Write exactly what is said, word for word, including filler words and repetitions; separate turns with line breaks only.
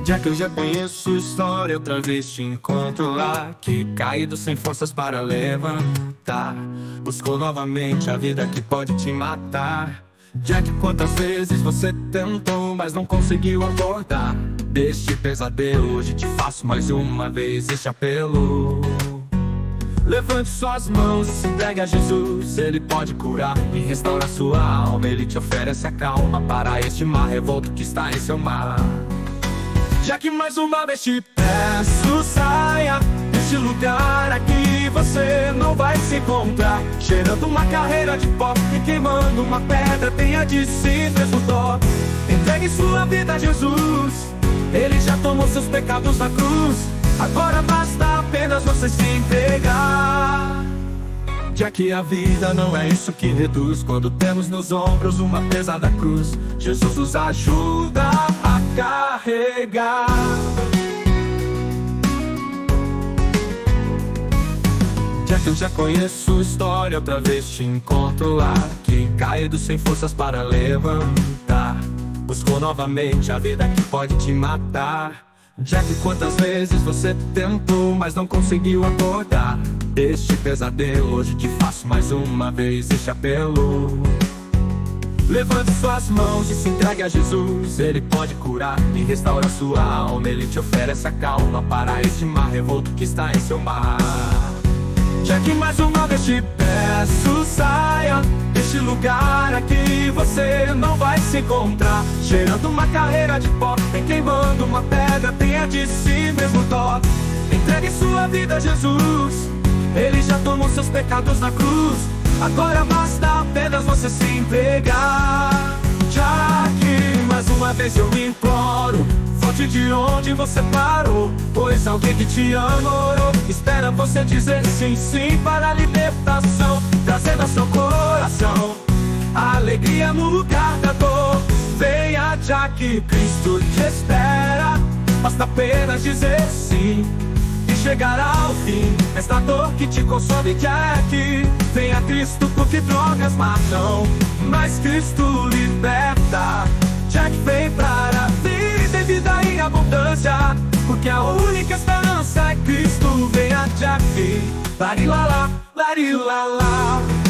Já que eu já conheço história, outra vez te encontro lá, que caído sem forças para levantar, buscou novamente a vida que pode te matar. Jack, quantas vezes você tentou, mas não conseguiu acordar deste pesadelo? Hoje te faço mais uma vez este apelo. Levante suas mãos e se entregue a Jesus. Ele pode curar e restaurar sua alma. Ele te oferece a calma para este mar revolto que está em seu mar. Já que mais uma vez te peço, saia deste lugar aqui, você não vai se encontrar cheirando uma carreira de pó e queimando uma pedra. Tenha de si mesmo dó. Entregue sua vida a Jesus. Ele já tomou seus pecados na cruz. Agora basta apenas você se entregar. Já que a vida não é isso que reduz, quando temos nos ombros uma pesada cruz, Jesus nos ajuda a carregar. Já que eu já conheço história, outra vez te encontro lá, que caído sem forças para levantar, buscou novamente a vida que pode te matar. Já que quantas vezes você tentou, mas não conseguiu acordar deste pesadelo? Hoje te faço mais uma vez este apelo. Levante suas mãos e se entregue a Jesus. Ele pode curar e restaurar sua alma. Ele te oferece a calma para este mar revolto que está em seu mar. Já que mais uma vez te peço, saia deste lugar aqui, você não vai se encontrar cheirando uma carreira de pó e queimando uma pedra. Tenha de si mesmo dó. Entregue sua vida a Jesus. Ele já tomou seus pecados na cruz. Agora basta apenas você se entregar. Já que mais uma vez eu imploro, volte de onde você parou, pois alguém que te ama orou. Espera você dizer sim, sim para a libertação, trazendo ao seu coração a alegria no lugar da dor. Venha, já que Cristo te espera. Basta apenas dizer sim e chegará ao fim esta dor que te consome. Jack, venha Cristo, porque drogas matam, mas Cristo liberta. Jack, vem para a vida e vida em abundância, porque a única esperança é Cristo. Venha, Jack, lari lá lá, lari lá lá.